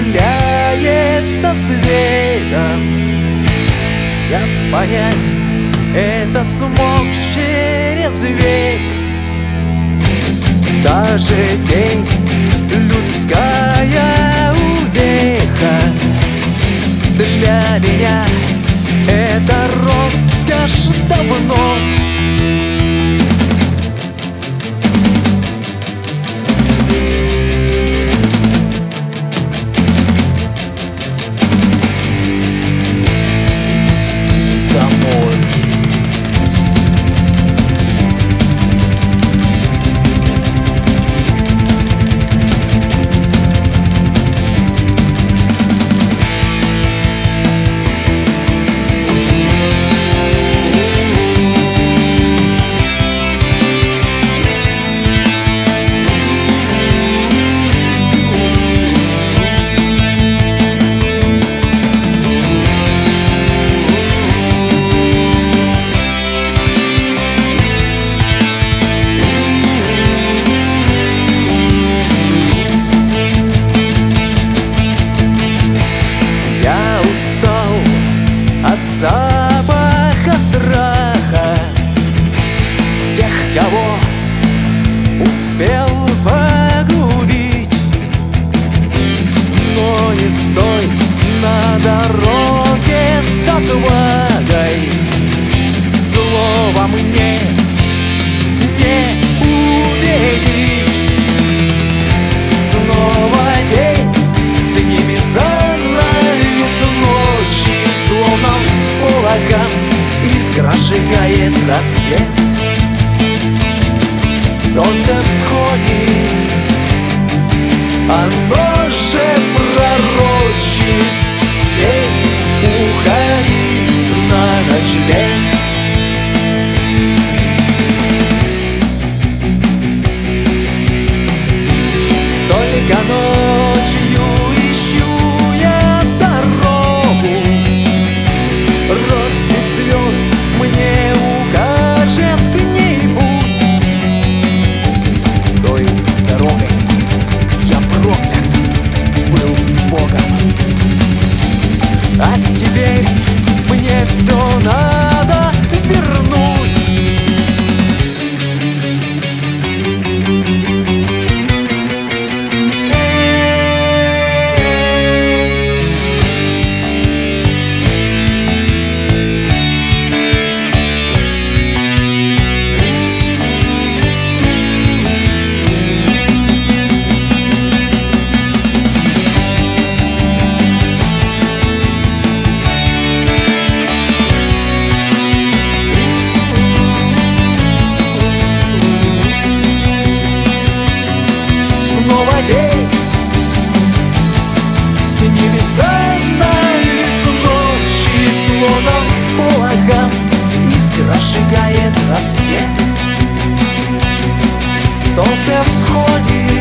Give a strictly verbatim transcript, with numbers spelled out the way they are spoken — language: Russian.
гуляет со светом. Я понять это смог через век. Даже день людская утеха. Для меня это роскошь давно. От запаха страха тех, кого успел погубить. Но не стой на дороге с отвагой. Слово мне не убедить. Снова день с ними занавес ночи, словно всполохом искра сжигает рассвет. Солнце всходит, оно же пророчит: день уходи на ночлег. Только ночью ищу я дорогу. Россыпь звезд мне укажет к ней путь. Той дорогой я проклят был Богом. А теперь мне все надо вернуть. Снова день с небеса навис ночи, словно всполохом искра сжигает рассвет. Солнце всходит,